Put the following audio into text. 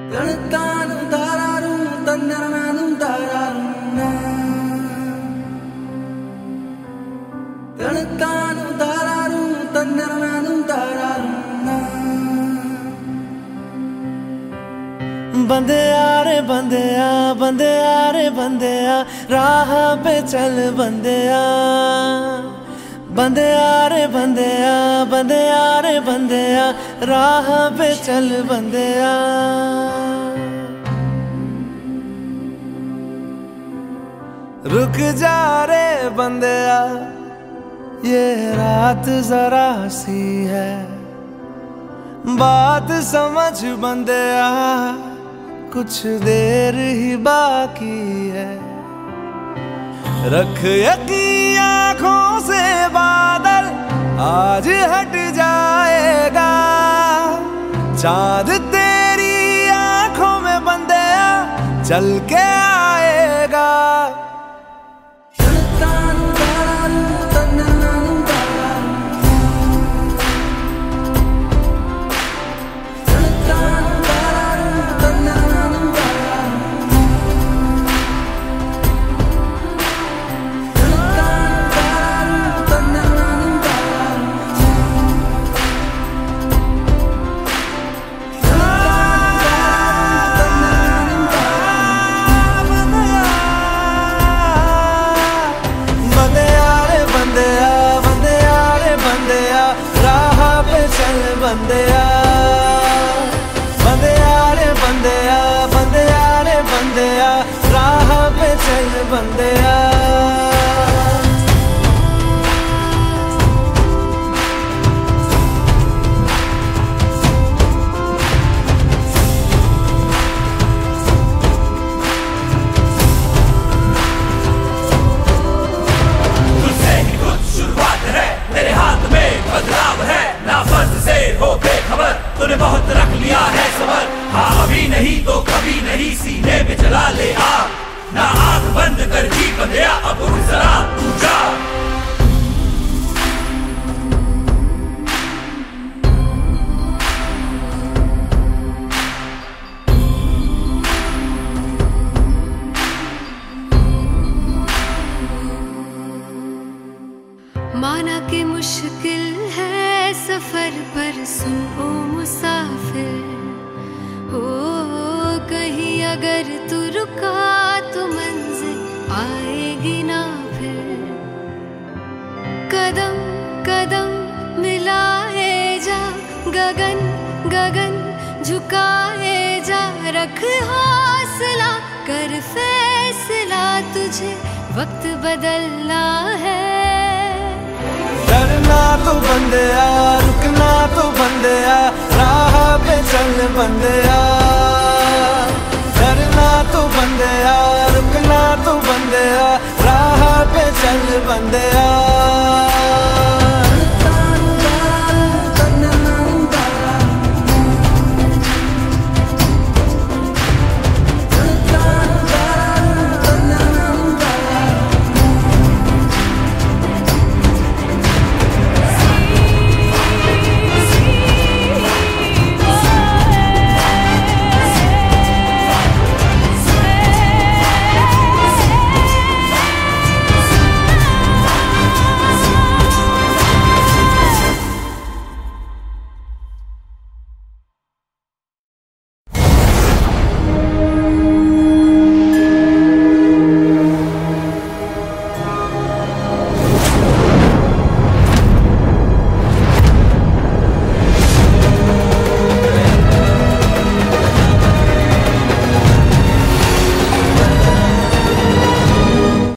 തണുത്താനും താരാറും തന്നറനാനും താരാറും തണുത്താനും താരാറും തന്നറനാനും താരാറും बंदेया रे बंदेया बंदेया रे बंदेया राह पे चल बंदेया बंदेया रे बंदेया बंदेया रे बंदेया राह पे चल बंदेया रुक जा रे बंदेया ये रात जरा सी है बात समझ बंदेया कुछ देर ही बाकी है रख यकीन आँखों से बादल आज हट जाएगा चांद तेरी आँखों में बंदेया चल के आएगा बंदेया बंदेया रे बंदेया बंदेया रे बंदेया राह पे चल बंदेया तुझसे ही कुछ शुरुआत है तेरे हाथ में बदलाव है ना फर्ज से हो बेखबर तूने बहुत रख लिया है सबर हाँ अभी नहीं तो कभी नहीं सीने में जला ले आग ना आग बंद कर जी बंदेया अब उठ जरा तू जा माना कि मुश्किल है सफर पर सुन ओ मुसाफिर हो कहीं अगर तू रुका तो मंजिल आएगी ना फिर कदम कदम मिलाए जा गगन गगन झुकाए जा रख हौसला कर फैसला तुझे वक्त बदलना है डरना तो बंदेया रुकना तो बंदेया राह पे चल बंदेया